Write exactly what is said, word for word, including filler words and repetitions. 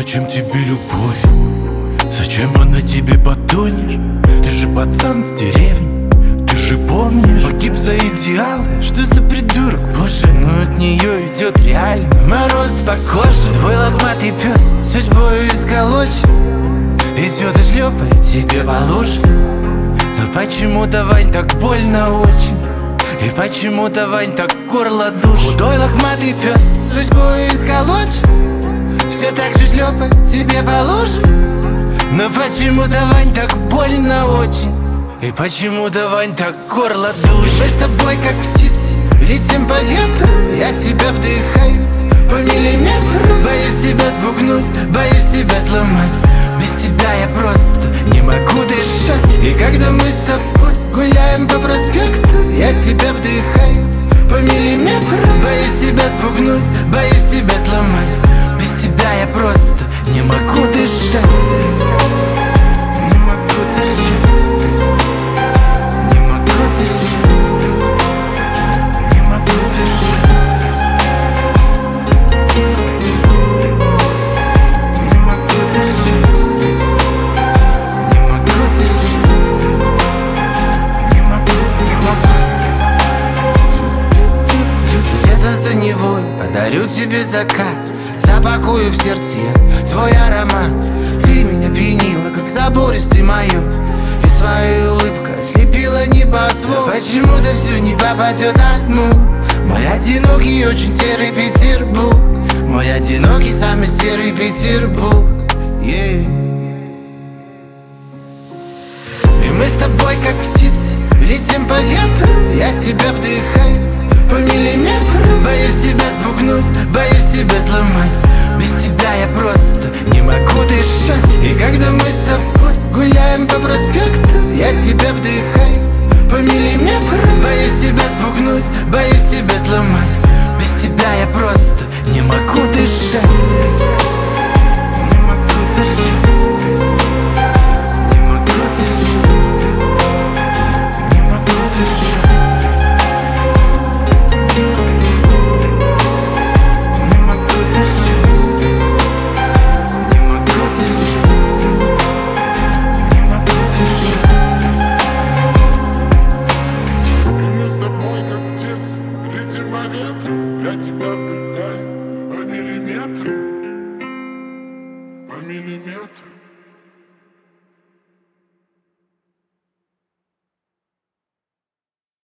Зачем тебе любовь? Зачем она тебе потонешь? Ты же пацан с деревни, ты же помнишь? Погиб за идеалы, что за придурок, боже. Но от нее идет реально мороз по коже. Твой лохматый пес судьбою исколочен, идет и шлепает тебе по луже. Но почему-то, Вань, так больно очень, и почему-то, Вань, так горло душит. Худой лохматый пес судьбою исколочен, все так же шлепает тебе по луже. Но почему-то, Вань, так больно очень, и почему-то, Вань, так горло душит. Мы с тобой как птицы летим по ветру, я тебя вдыхаю по миллиметру. Боюсь тебя спугнуть, боюсь тебя сломать. Без тебя я просто не могу дышать. И когда мы с тобой гуляем по проспекту, я тебя вдыхаю по миллиметру. Боюсь тебя спугнуть, боюсь тебя сломать. Без тебя я просто не могу дышать. Не могу дышать. Не могу дышать. Не могу дышать. Не могу дышать. Не могу дышать. Не могу, не могу. Где-то за Невой подарю тебе закат, запакую в сердце я твой аромат. Ты меня пьянила, как забористый майор, и своей улыбкой слепила небосвод. Почему-то все не попадет одну. Мой одинокий, очень серый Петербург, мой одинокий, самый серый Петербург, yeah. И мы с тобой как птицы летим по ветру, я тебя вдыхаю по миллиметру. Боюсь тебя спугнуть, боюсь тебя сломать. Без тебя я просто не могу дышать. И когда мы с тобой гуляем по проспекту, я тебя вдыхаю по миллиметру. Боюсь тебя спугнуть, боюсь тебя сломать. Без тебя я просто не могу дышать. Не могу дышать. Не могу дышать. Не могу дышать. Не могу дышать. Не могу дышать. Не могу дышать. Мы с тобой как птицы летим по ветру, я тебя вдыхаю по миллиметру.